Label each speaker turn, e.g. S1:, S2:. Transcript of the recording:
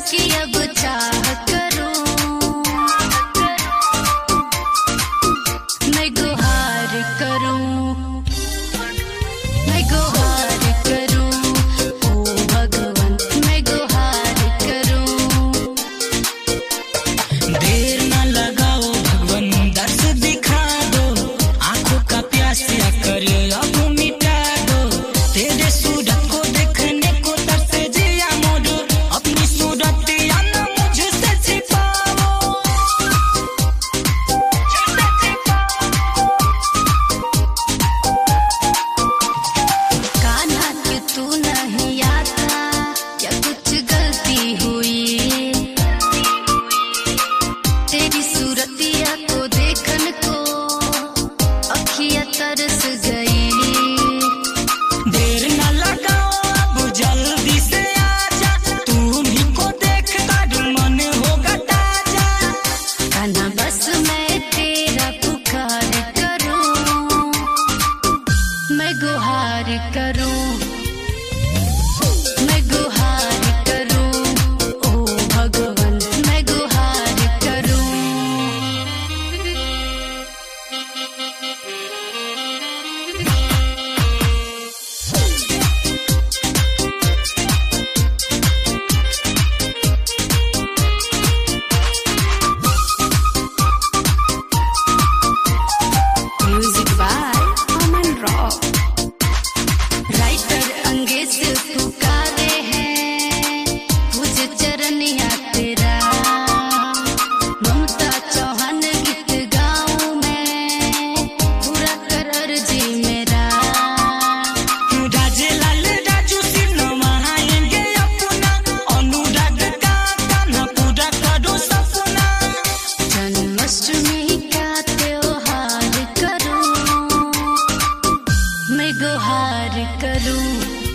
S1: कि अब चाह करूं, मैं गुहार करूं, मैं गुहार करूं, ओ भगवान मैं गुहार करूं।
S2: देर न लगाओ भगवान, दर्द दिखा दो, आंखों का प्यास या करे अब मिटा दो। तेरे सूरत को देखने को तरसे जिया मोड़, अपनी सूरत या न मुझसे छिपाओ।
S1: कान्हा कि तू नहीं आता, क्या कुछ गलती हुई? तेरी सूरतिया को देखन को अखियाँ तरस गई।
S2: देर न लगाओ अब जल्दी से आजा, तुम्ही को देख कर मन होगा ताजा।
S1: कान्हा बस मैं तेरा पुकार करूं, मैं गुहार करूं, मैं गुहार करूं, ओ भगवान मैं गुहार करूं। Music by Aman rock. Writer अंगेज पुकारे हैं, पूज चरनिया तेरा। ममता चौहान गीत गाऊं मैं, पूरा कर अर्जी मेरा।
S2: राजेलाल राजू सिर नवाएंगे अपना, अनुराग का गाना पूरा करो सपना।
S1: जन्माष्टमी का त्योहार करूं, मैं गुहार करूं।